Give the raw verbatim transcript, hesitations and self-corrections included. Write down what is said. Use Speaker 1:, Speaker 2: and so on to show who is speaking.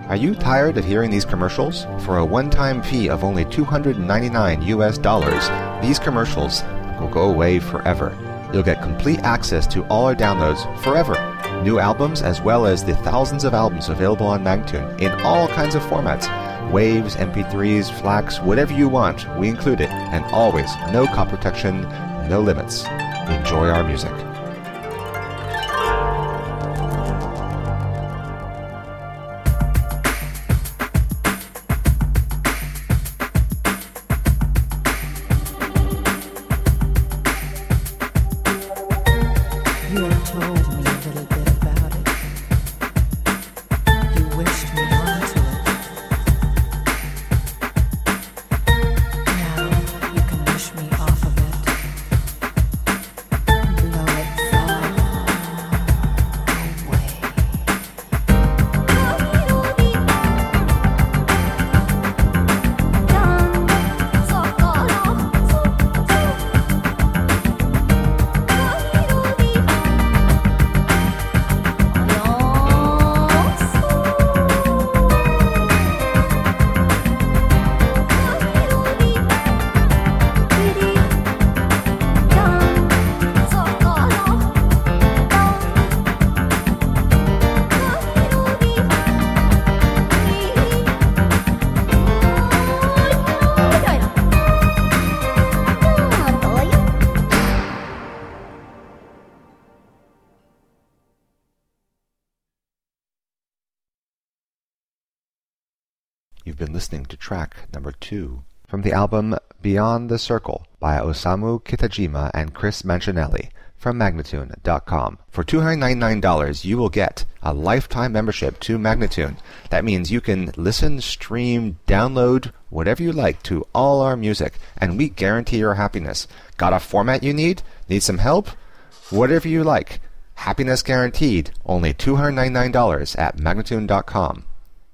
Speaker 1: Are you tired of hearing these commercials? For a one-time fee of only two hundred ninety-nine U S dollars, these commercials will go away forever. You'll get complete access to all our downloads forever. New albums as well as the thousands of albums available on Magnatune in all kinds of formats. Waves, M P threes, FLACs, whatever you want, we include it. And always, no copy protection, no limits. Enjoy our music. You've been listening to track number two from the album Beyond the Circle by Osamu Kitajima and Chris Mancinelli from Magnatune dot com. For two hundred ninety-nine dollars, you will get a lifetime membership to Magnatune. That means you can listen, stream, download, whatever you like to all our music, and we guarantee your happiness. Got a format you need? Need some help? Whatever you like. Happiness guaranteed. Only two hundred ninety-nine dollars at Magnatune dot com.